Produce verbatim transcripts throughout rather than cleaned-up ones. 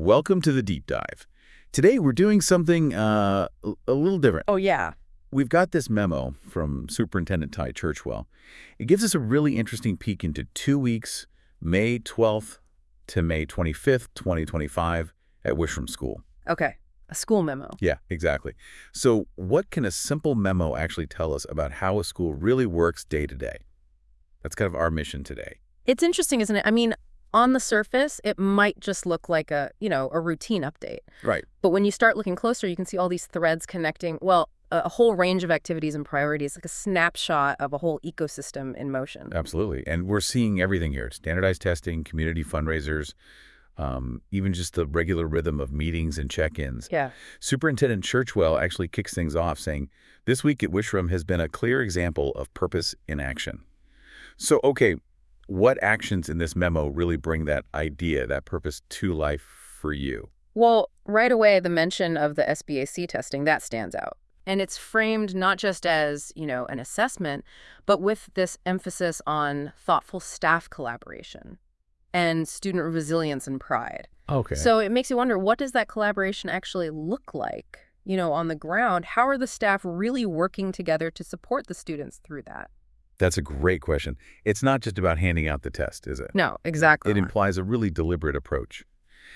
Welcome to the Deep Dive. Today we're doing something uh, a a little different. Oh, yeah. We've got this memo from Superintendent Ty Churchwell. It gives us a really interesting peek into two weeks, May twelfth to May twenty-fifth, twenty twenty-five, at Wishram School. Okay. A school memo. Yeah, exactly. So what can a simple memo actually tell us about how a school really works day to day? That's kind of our mission today. It's interesting, isn't it? I mean, on the surface, it might just look like a, you know, a routine update. Right. But when you start looking closer, you can see all these threads connecting, well, a a whole range of activities and priorities, like a snapshot of a whole ecosystem in motion. Absolutely. And we're seeing everything here. Standardized testing, community fundraisers, um, even just the regular rhythm of meetings and check-ins. Yeah. Superintendent Churchwell actually kicks things off saying, this week at Wishram has been a clear example of purpose in action. So, okay, what actions in this memo really bring that idea, that purpose to life for you? Well, right away, the mention of the S B A C testing, that stands out. And it's framed not just as, you know, an assessment, but with this emphasis on thoughtful staff collaboration and student resilience and pride. Okay. So it makes you wonder, what does that collaboration actually look like, you know, on the ground? How are the staff really working together to support the students through that? That's a great question. It's not just about handing out the test, is it? No, exactly. It implies a really deliberate approach.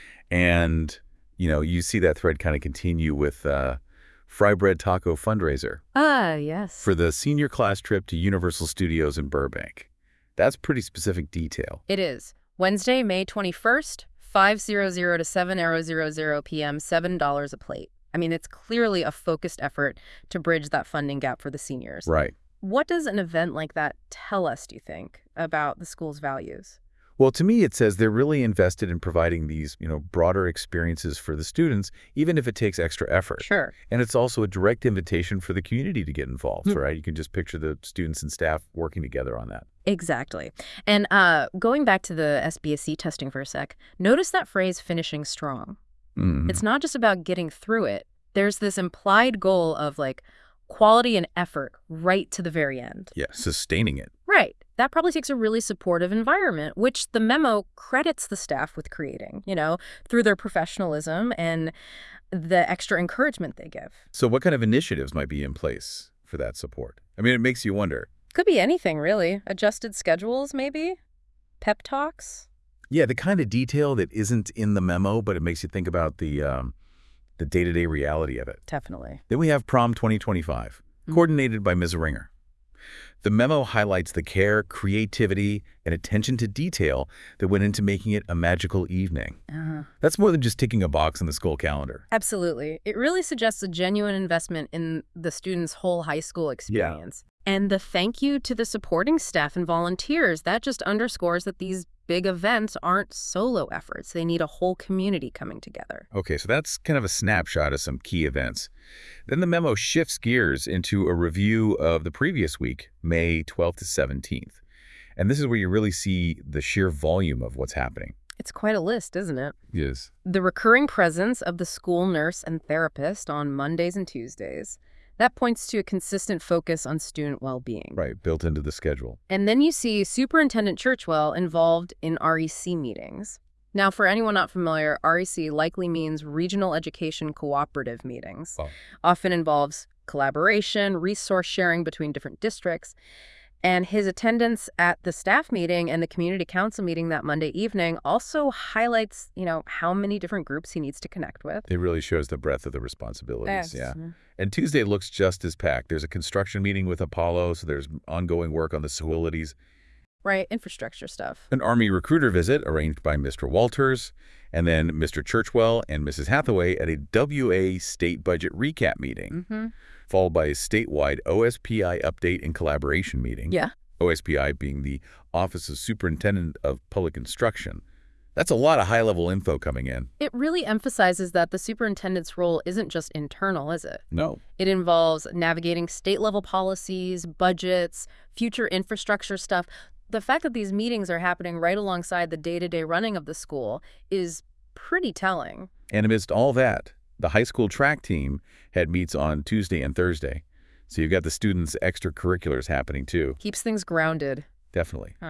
And, you know, you see that thread kind of continue with uh, Fry Bread Taco fundraiser Ah, yes. for the senior class trip to Universal Studios in Burbank. That's pretty specific detail. It is. Wednesday, May twenty-first, five hundred to seven hundred p m, seven dollars a plate. I mean, it's clearly a focused effort to bridge that funding gap for the seniors. Right. What does an event like that tell us, do you think, about the school's values? Well, to me, it says they're really invested in providing these, you know, broader experiences for the students, even if it takes extra effort. Sure. And it's also a direct invitation for the community to get involved, Hmm. right? You can just picture the students and staff working together on that. Exactly. And uh, going back to the S B A C testing for a sec, notice that phrase, finishing strong. Mhm. It's not just about getting through it. There's this implied goal of, like, quality and effort right to the very end. Yeah, sustaining it. Right. That probably takes a really supportive environment, which the memo credits the staff with creating, you know, through their professionalism and the extra encouragement they give. So what kind of initiatives might be in place for that support? I mean, it makes you wonder. Could be anything, really. Adjusted schedules, maybe? Pep talks? Yeah, the kind of detail that isn't in the memo, but it makes you think about the um, the day-to-day reality of it. Definitely. Then we have Prom twenty twenty-five, Mm. coordinated by Miz Ringer. The memo highlights the care, creativity, and attention to detail that went into making it a magical evening. Uh-huh. That's more than just ticking a box in the school calendar. Absolutely. It really suggests a genuine investment in the students' whole high school experience. And the thank you to the supporting staff and volunteers, that just underscores that these big events aren't solo efforts. They need a whole community coming together. Okay, so that's kind of a snapshot of some key events. Then the memo shifts gears into a review of the previous week, May twelfth to seventeenth. And this is where you really see the sheer volume of what's happening. It's quite a list, isn't it? Yes. The recurring presence of the school nurse and therapist on Mondays and Tuesdays. That points to a consistent focus on student well-being. Right, built into the schedule. And then you see Superintendent Churchwell involved in R E C meetings. Now, for anyone not familiar, R E C likely means Regional Education Cooperative Meetings. Wow. Often involves collaboration, resource sharing between different districts. And his attendance at the staff meeting and the community council meeting that Monday evening also highlights, you know, how many different groups he needs to connect with. It really shows the breadth of the responsibilities. Yes. Yeah. And Tuesday looks just as packed. There's a construction meeting with Apollo, so there's ongoing work on the facilities. Right, infrastructure stuff. An Army recruiter visit arranged by Mister Walters, and then Mister Churchwell and Missus Hathaway at a W A state budget recap meeting, Mm-hmm. followed by a statewide O S P I update and collaboration meeting. Yeah. O S P I being the Office of Superintendent of Public Instruction. That's a lot of high-level info coming in. It really emphasizes that the superintendent's role isn't just internal, is it? No. It involves navigating state-level policies, budgets, future infrastructure stuff. The fact that these meetings are happening right alongside the day-to-day running of the school is pretty telling. And amidst all that, the high school track team had meets on Tuesday and Thursday. So you've got the students' extracurriculars happening too. Keeps things grounded. Definitely. Huh.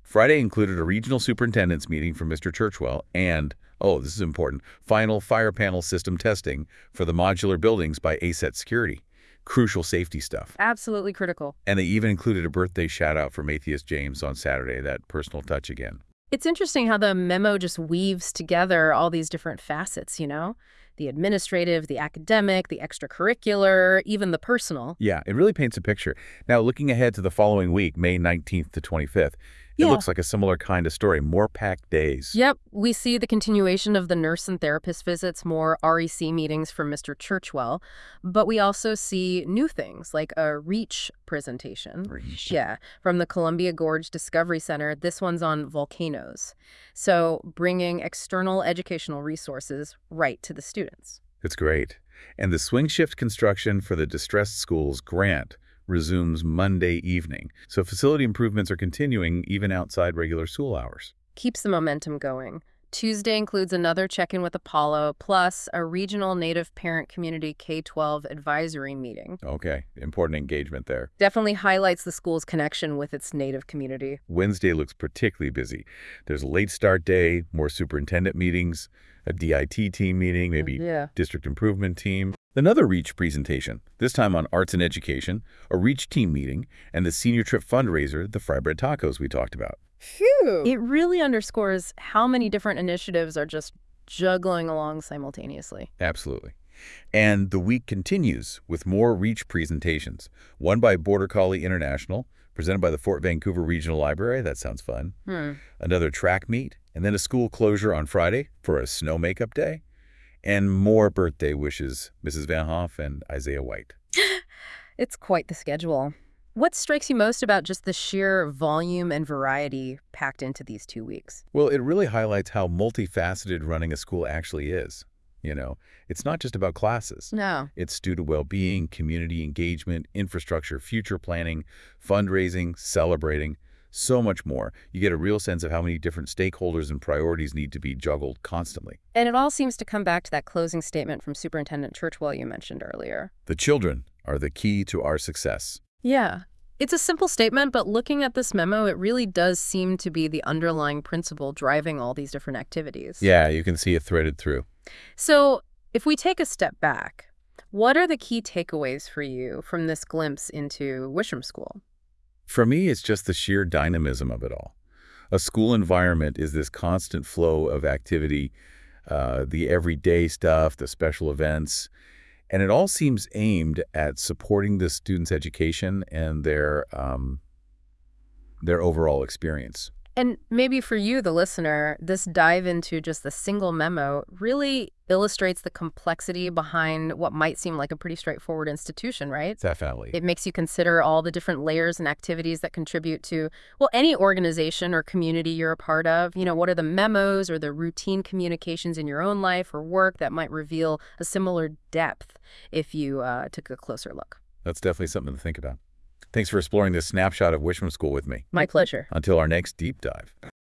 Friday included a regional superintendent's meeting for Mister Churchwell and, oh, this is important, final fire panel system testing for the modular buildings by A S E T Security. Crucial safety stuff. Absolutely critical. And they even included a birthday shout-out for Matthias James on Saturday, that personal touch again. It's interesting how the memo just weaves together all these different facets, you know? The administrative, the academic, the extracurricular, even the personal. Yeah, it really paints a picture. Now, looking ahead to the following week, May nineteenth to twenty-fifth, it Yeah. looks like a similar kind of story, more packed days. Yep, we see the continuation of the nurse and therapist visits, more R E C meetings from Mister Churchwell, but we also see new things like a REACH presentation. Reach. Yeah, from the Columbia Gorge Discovery Center. This one's on volcanoes. So bringing external educational resources right to the students. It's great. And the Swing Shift Construction for the Distressed Schools grant resumes Monday evening. So facility improvements are continuing even outside regular school hours. Keeps the momentum going. Tuesday includes another check-in with Apollo, plus a regional Native parent community K twelve advisory meeting. Okay, important engagement there. Definitely highlights the school's connection with its Native community. Wednesday looks particularly busy. There's a late start day, more superintendent meetings, a D I T team meeting, maybe Yeah. district improvement team. Another REACH presentation, this time on arts and education, a REACH team meeting, and the senior trip fundraiser, the Fry Bread Tacos we talked about. Phew. It really underscores how many different initiatives are just juggling along simultaneously. Absolutely. And the week continues with more REACH presentations, one by Border Collie International, presented by the Fort Vancouver Regional Library. That sounds fun. Hmm. Another track meet, and then a school closure on Friday for a snow makeup day, and more birthday wishes, Missus Van Hoff and Isaiah White. It's quite the schedule. What strikes you most about just the sheer volume and variety packed into these two weeks? Well, it really highlights how multifaceted running a school actually is. You know, it's not just about classes. No. It's student well-being, community engagement, infrastructure, future planning, fundraising, celebrating, so much more. You get a real sense of how many different stakeholders and priorities need to be juggled constantly. And it all seems to come back to that closing statement from Superintendent Churchwell you mentioned earlier. The children are the key to our success. Yeah. It's a simple statement, but looking at this memo, it really does seem to be the underlying principle driving all these different activities. Yeah, you can see it threaded through. So if we take a step back, what are the key takeaways for you from this glimpse into Wisham School? For me, it's just the sheer dynamism of it all. A school environment is this constant flow of activity, uh, the everyday stuff, the special events, and it all seems aimed at supporting the students' education and their um, their overall experience. And maybe for you, the listener, this dive into just the single memo really illustrates the complexity behind what might seem like a pretty straightforward institution, right? Definitely. It makes you consider all the different layers and activities that contribute to, well, any organization or community you're a part of. You know, what are the memos or the routine communications in your own life or work that might reveal a similar depth if you uh, took a closer look? That's definitely something to think about. Thanks for exploring this snapshot of Wisham School with me. My pleasure. Until our next deep dive.